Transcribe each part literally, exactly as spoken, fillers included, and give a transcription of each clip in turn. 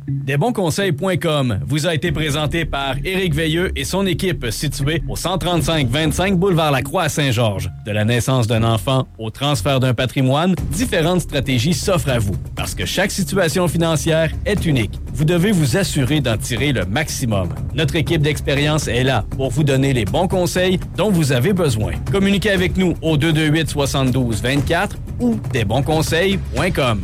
des bons conseils point com vous a été présenté par Éric Veilleux et son équipe située au cent trente-cinq vingt-cinq boulevard Lacroix à Saint-Georges. De la naissance d'un enfant au transfert d'un patrimoine, différentes stratégies s'offrent à vous. Parce que chaque situation financière est unique. Vous devez vous assurer d'en tirer le maximum. Notre équipe d'expérience est là pour vous donner les bons conseils dont vous avez besoin. Communiquez avec nous au deux deux huit soixante-douze vingt-quatre ou des bons conseils point com.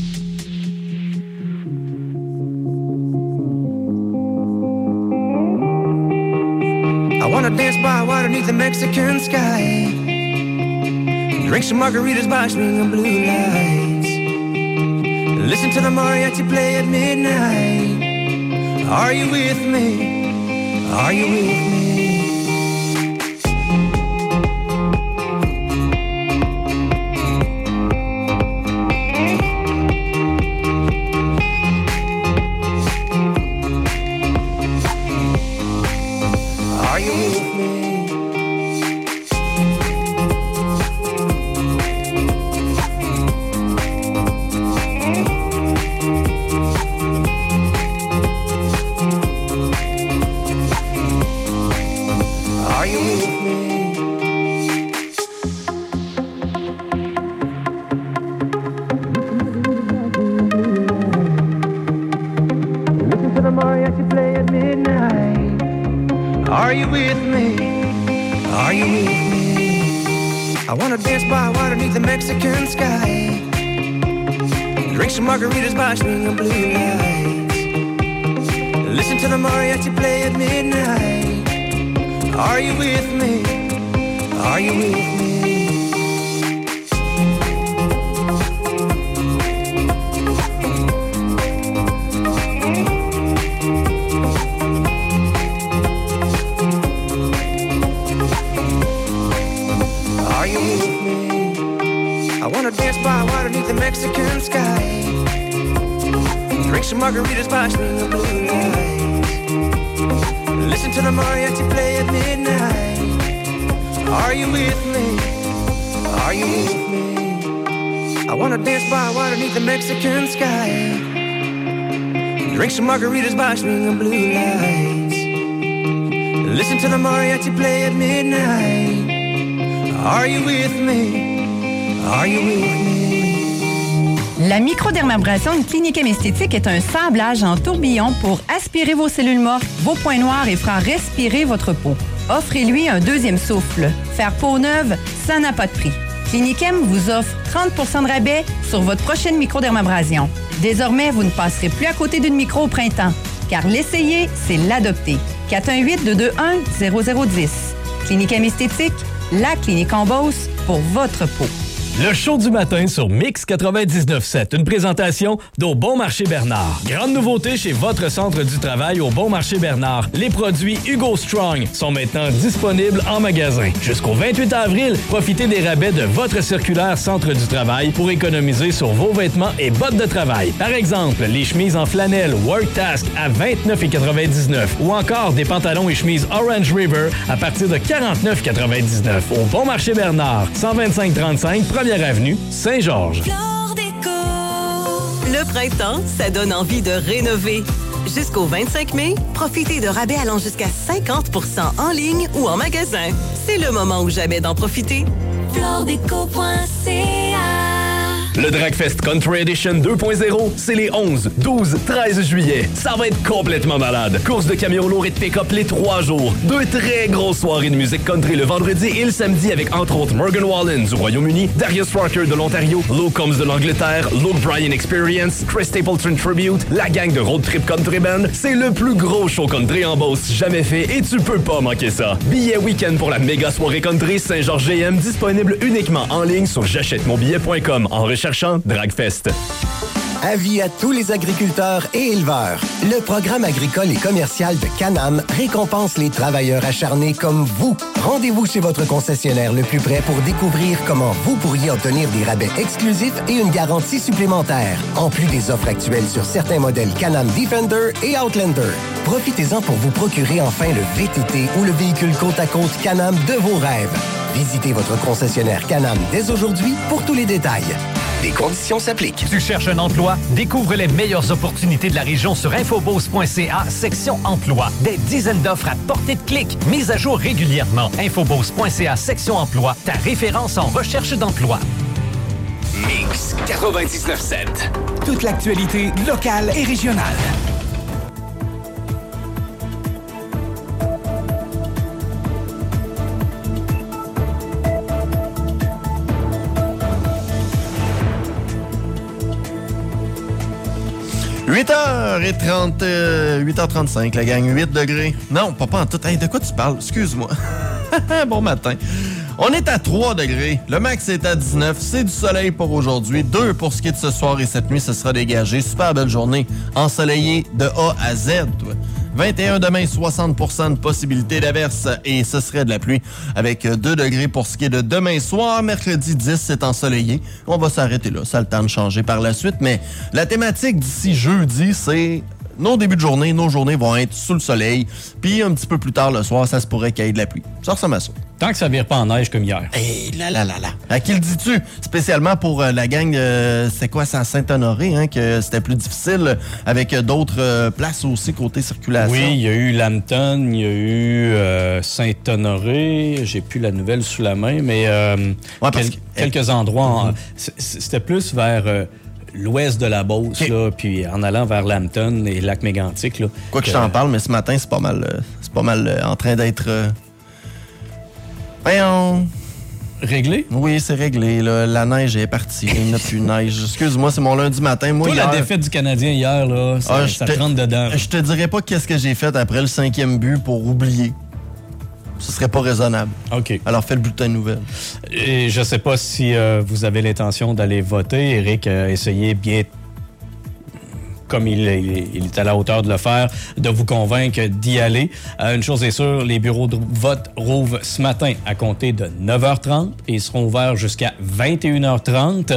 I wanna dance by water beneath the Mexican sky. Drink some margaritas by swinging blue lights. Listen to the mariachi play at midnight. Are you with me? Are you with me? Mexican sky. Drink some margaritas by swinging blue lights. Listen to the mariachi play at midnight. Are you with me? Are you with me? Mexican sky. Drink some margaritas by swinging blue lights. Listen to the mariachi play at midnight. Are you with me? Are you with me? I wanna dance by water beneath the Mexican sky. Drink some margaritas by swinging blue lights. Listen to the mariachi play at midnight. Are you with me? Are you with me? La microdermabrasion, une clinique esthétique, est un sablage en tourbillon pour aspirer vos cellules mortes, vos points noirs et faire respirer votre peau. Offrez-lui un deuxième souffle. Faire peau neuve, ça n'a pas de prix. Cliniquem vous offre trente pour cent de rabais sur votre prochaine microdermabrasion. Désormais, vous ne passerez plus à côté d'une micro au printemps, car l'essayer, c'est l'adopter. quatre un huit, deux deux un, zéro zéro un zéro. Cliniquem esthétique, la clinique en Beauce pour votre peau. Le show du matin sur Mix quatre-vingt-dix-neuf sept, une présentation d'Au Bon Marché Bernard. Grande nouveauté chez votre centre du travail Au Bon Marché Bernard. Les produits Hugo Strong sont maintenant disponibles en magasin. Jusqu'au vingt-huit avril, profitez des rabais de votre circulaire centre du travail pour économiser sur vos vêtements et bottes de travail. Par exemple, les chemises en flanelle Work Task à vingt-neuf quatre-vingt-dix-neuf ou encore des pantalons et chemises Orange River à partir de quarante-neuf quatre-vingt-dix-neuf. Au Bon Marché Bernard, cent vingt-cinq trente-cinq, première avenue, Saint-Georges. Le printemps, ça donne envie de rénover. Jusqu'au vingt-cinq mai, profitez de rabais allant jusqu'à cinquante pour cent en ligne ou en magasin. C'est le moment ou jamais d'en profiter. Floredeco point c a Le Dragfest Country Edition deux point zéro, c'est les onze, douze, treize juillet. Ça va être complètement malade. Course de camions lourds et de pick-up les trois jours. Deux très grosses soirées de musique country le vendredi et le samedi avec entre autres Morgan Wallen du Royaume-Uni, Darius Rucker de l'Ontario, Luke Combs de l'Angleterre, Luke Bryan Experience, Chris Stapleton Tribute, la gang de Road Trip Country Band. C'est le plus gros show country en Beauce jamais fait et tu peux pas manquer ça. Billets week-end pour la méga soirée country Saint-Georges G M disponible uniquement en ligne sur j'achète mon billet point com en recherchant Dragfest. Avis à tous les agriculteurs et éleveurs. Le programme agricole et commercial de Canam récompense les travailleurs acharnés comme vous. Rendez-vous chez votre concessionnaire le plus près pour découvrir comment vous pourriez obtenir des rabais exclusifs et une garantie supplémentaire. En plus des offres actuelles sur certains modèles Can-Am Defender et Outlander. Profitez-en pour vous procurer enfin le V T T ou le véhicule côte à côte Can-Am de vos rêves. Visitez votre concessionnaire Can-Am dès aujourd'hui pour tous les détails. Des conditions s'appliquent. Tu cherches un emploi? Découvre les meilleures opportunités de la région sur infobose point c a, section emploi. Des dizaines d'offres à portée de clic, mises à jour régulièrement. infobose point c a, section emploi, ta référence en recherche d'emploi. Mix quatre-vingt-dix-neuf sept. Toute l'actualité locale et régionale. huit heures trente, euh, huit heures trente-cinq, la gang, huit degrés. Non, pas, pas en tout. Hey, de quoi tu parles? Excuse-moi. Bon matin. On est à trois degrés. Le max est à dix-neuf. C'est du soleil pour aujourd'hui. deux pour ce qui est de ce soir et cette nuit, ce sera dégagé. Super belle journée. Ensoleillée de A à Z. vingt et un demain, soixante pour cent de possibilité d'averse et ce serait de la pluie avec deux degrés pour ce qui est de demain soir. Mercredi dix, c'est ensoleillé. On va s'arrêter là. Ça a le temps de changer par la suite. Mais la thématique d'ici jeudi, c'est nos débuts de journée. Nos journées vont être sous le soleil. Puis un petit peu plus tard le soir, ça se pourrait qu'il y ait de la pluie. Ça ressemble à ça. Tant que ça vire pas en neige comme hier. Hé, là, là, là, là. À qui le dis-tu? Spécialement pour euh, la gang de... C'est quoi, c'est à Saint-Honoré, hein, que c'était plus difficile avec euh, d'autres euh, places aussi côté circulation. Oui, il y a eu Lambton, il y a eu euh, Saint-Honoré. J'ai plus la nouvelle sous la main, mais euh, ouais, quel, que... quelques endroits. Mm-hmm. En... C'était plus vers... Euh, l'ouest de la Beauce, okay. là, puis en allant vers Lambton et Lac-Mégantic. Là, quoi que, que je t'en parle, mais ce matin, c'est pas mal, euh, c'est pas mal euh, en train d'être... Euh... Voyons... Réglé? Oui, c'est réglé. Là. La neige est partie. Il n'y a plus de neige. Excuse-moi, c'est mon lundi matin. Moi, Toi, hier... la défaite du Canadien hier, là, ça, ah, ça te rentre dedans. Je te dirais pas qu'est-ce que j'ai fait après le cinquième but pour oublier. Ce serait pas raisonnable. OK. Alors, fais le bulletin de nouvelles. Et je sais pas si euh, vous avez l'intention d'aller voter. Éric a essayé bien, comme il, il, il est à la hauteur de le faire, de vous convaincre d'y aller. Euh, une chose est sûre, les bureaux de vote rouvrent ce matin à compter de neuf heures trente et ils seront ouverts jusqu'à vingt et une heures trente.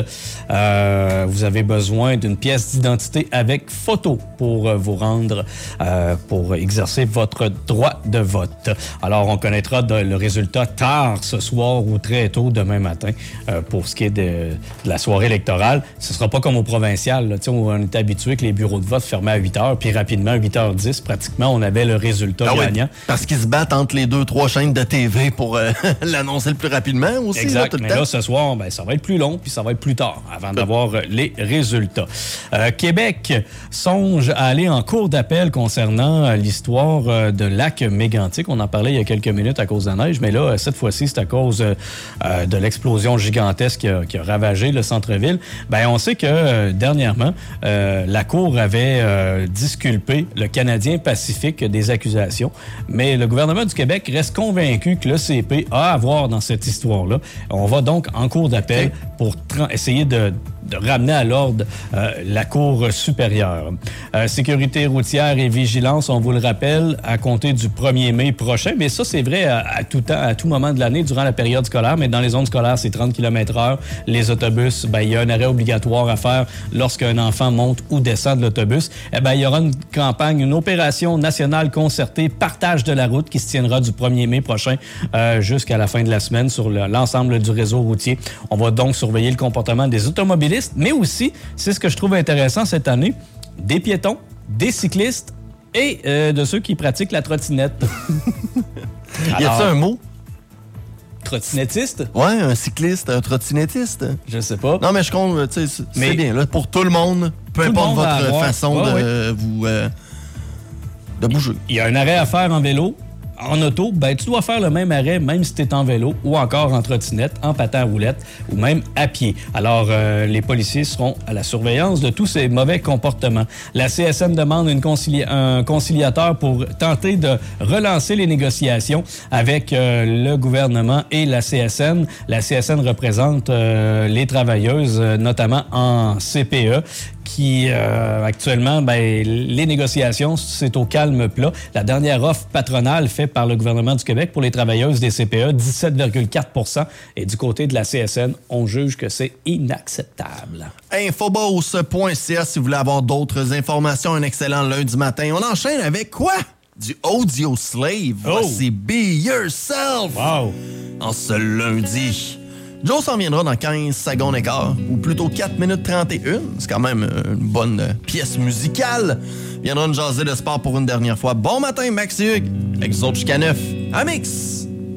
Euh, vous avez besoin d'une pièce d'identité avec photo pour vous rendre, euh, pour exercer votre droit de vote. Alors, on connaîtra de, le résultat tard ce soir ou très tôt demain matin euh, pour ce qui est de, de la soirée électorale. Ce sera pas comme au provincial, là, où on est habitué que les bureaux de vote fermaient à huit heures, puis rapidement, à huit heures dix, pratiquement, on avait le résultat ah gagnant. Oui, parce qu'ils se battent entre les deux, trois chaînes de T V pour euh, l'annoncer le plus rapidement aussi. Exact, là, tout le mais temps. là, ce soir, ben, ça va être plus long, puis ça va être plus tard, avant d'avoir les résultats. Euh, Québec songe à aller en cour d'appel concernant euh, l'histoire euh, de Lac-Mégantic. On en parlait il y a quelques minutes à cause de la neige, mais là, cette fois-ci, c'est à cause euh, de l'explosion gigantesque qui a, qui a ravagé le centre-ville. Ben, on sait que, euh, dernièrement, euh, la Cour avait euh, disculpé le Canadien Pacifique des accusations, mais le gouvernement du Québec reste convaincu que l'E C P a à voir dans cette histoire-là. On va donc en cour d'appel okay. pour tra- essayer de, de ramener à l'ordre euh, la Cour supérieure. Euh, sécurité routière et vigilance, on vous le rappelle, à compter du premier mai prochain, mais ça, c'est vrai à, à tout temps, à tout moment de l'année, durant la période scolaire, mais dans les zones scolaires, c'est trente kilomètres heure. Les autobus, ben, il y a un arrêt obligatoire à faire lorsqu'un enfant monte ou descend de l'autobus. Eh ben, il y aura une campagne, une opération nationale concertée, partage de la route, qui se tiendra du premier mai prochain euh, jusqu'à la fin de la semaine sur le, l'ensemble du réseau routier. On va donc surveiller le comportement des automobilistes, mais aussi, c'est ce que je trouve intéressant cette année, des piétons, des cyclistes et euh, de ceux qui pratiquent la trottinette. Alors, y a-t-il un mot? Trottinettiste? Ouais, un cycliste, un trottinettiste. Je sais pas. Non, mais je compte, tu sais, c'est mais bien, là, pour tout le monde, peu tout importe monde votre façon ouais, de ouais. vous euh, de bouger. Il y a un arrêt à faire en vélo. En auto, ben, tu dois faire le même arrêt, même si tu es en vélo ou encore en trottinette, en patin à roulette ou même à pied. Alors, euh, les policiers seront à la surveillance de tous ces mauvais comportements. La C S N demande une concilia- un conciliateur pour tenter de relancer les négociations avec euh, le gouvernement et la C S N. La C S N représente euh, les travailleuses, euh, notamment en C P E, qui, euh, actuellement, ben, les négociations, c'est au calme plat. La dernière offre patronale faite par le gouvernement du Québec pour les travailleuses des C P E, dix-sept virgule quatre pour cent. Et du côté de la C S N, on juge que c'est inacceptable. Infobose point c a si vous voulez avoir d'autres informations. Un excellent lundi matin. On enchaîne avec quoi? Du Audio Slave. Oh. Voici Be Yourself. Wow. En ce lundi. Joe s'en viendra dans quinze secondes et quart, ou plutôt quatre minutes trente et un. C'est quand même une bonne pièce musicale. Viendra nous jaser de sport pour une dernière fois. Bon matin, Max et Hugues. Avec vous autres jusqu'à neuf. À Mix!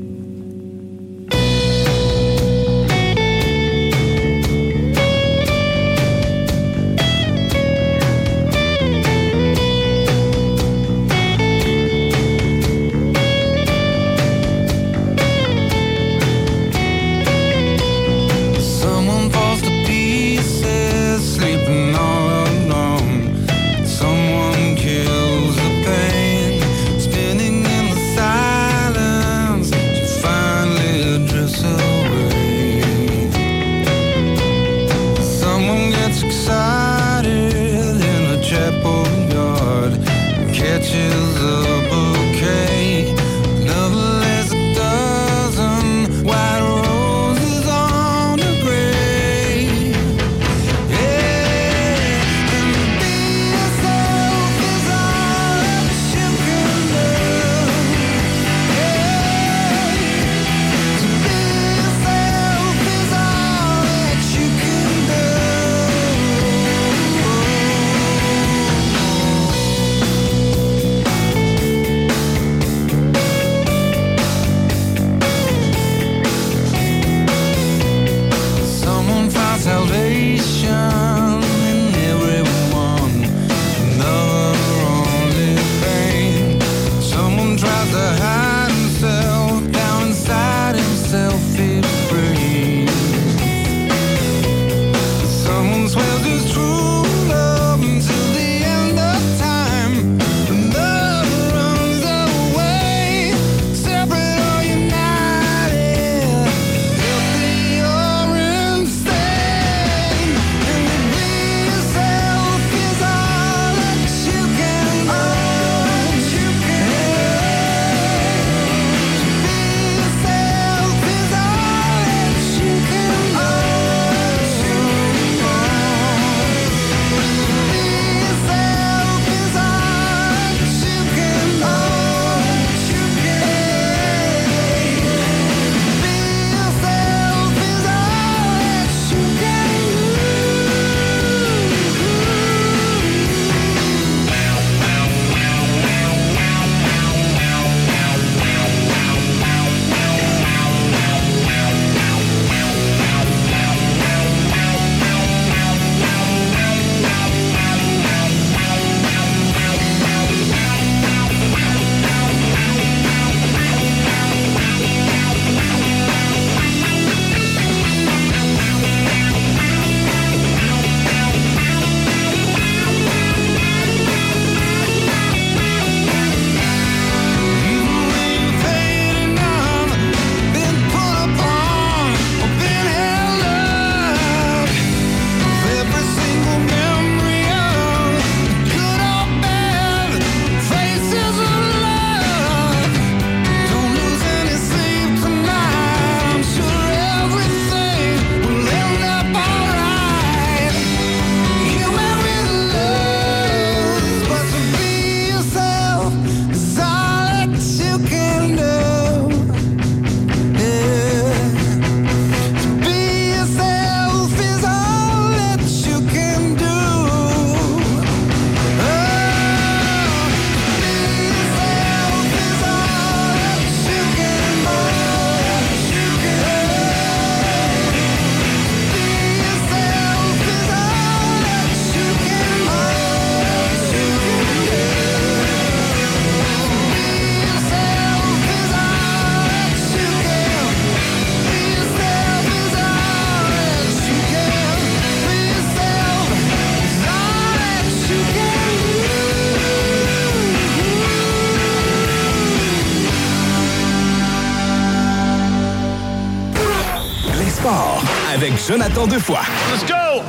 avec Jonathan Defoy. Let's go!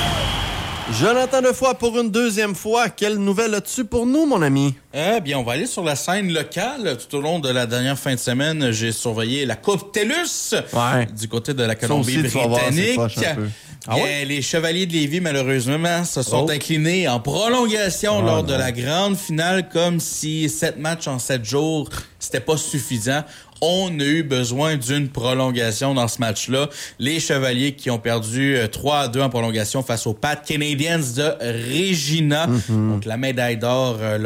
Jonathan Defoy pour une deuxième fois. Quelle nouvelle as-tu pour nous, mon ami? Eh bien, on va aller sur la scène locale. Tout au long de la dernière fin de semaine, j'ai surveillé la Coupe TELUS ouais. du côté de la Colombie-Britannique. Ah ouais? Les Chevaliers de Lévis, malheureusement, se sont oh. inclinés en prolongation oh lors non. de la grande finale, comme si sept matchs en sept jours, c'était pas suffisant. On a eu besoin d'une prolongation dans ce match-là. Les Chevaliers qui ont perdu trois à deux en prolongation face aux Pat Canadiens de Regina. Mm-hmm. Donc, la médaille d'or